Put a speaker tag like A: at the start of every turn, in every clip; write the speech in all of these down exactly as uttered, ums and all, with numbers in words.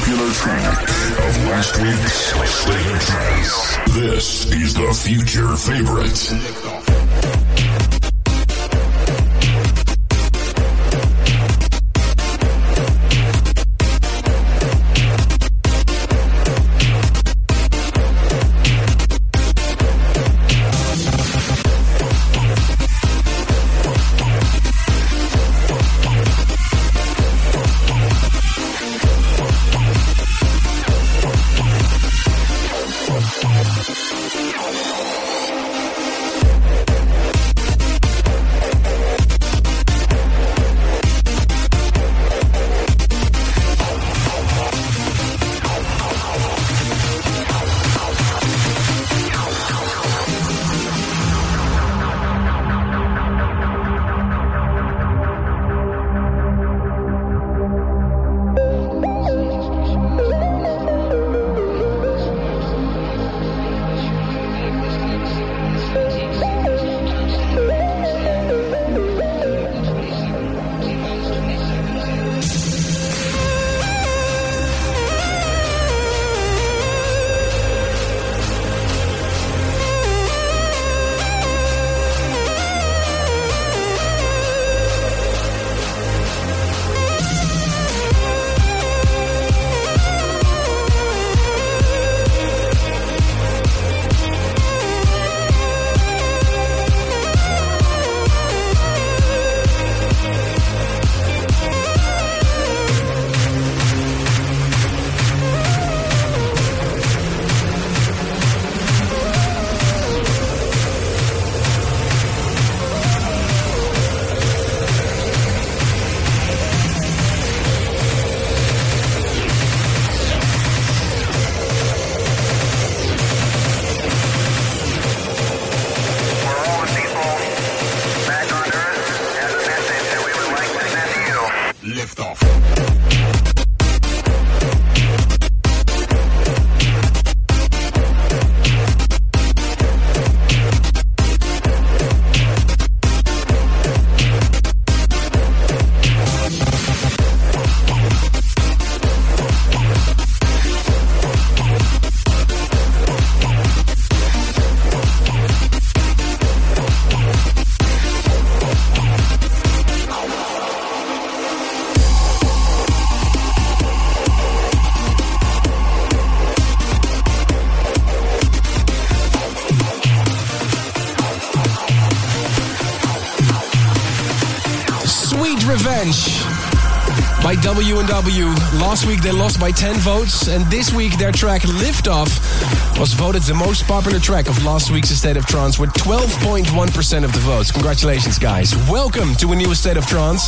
A: popular track of last week's State of Trance. This is the future favorite.
B: By W and W. Last week they lost by ten votes, and this week their track Lift Off was voted the most popular track of last week's State of Trance with twelve point one percent of the votes. Congratulations, guys. Welcome to a new State of Trance.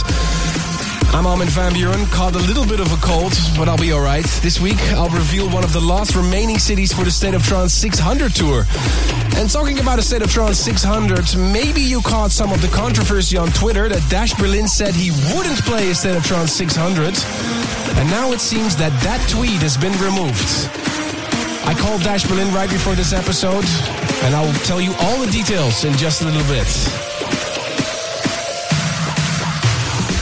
B: I'm Armin van Buuren, caught a little bit of a cold, but I'll be alright. This week, I'll reveal one of the last remaining cities for the State of Trance six hundred tour. And talking about a State of Trance six hundred, maybe you caught some of the controversy on Twitter that Dash Berlin said he wouldn't play a State of Trance six hundred. And now it seems that that tweet has been removed. I called Dash Berlin right before this episode, and I'll tell you all the details in just a little bit.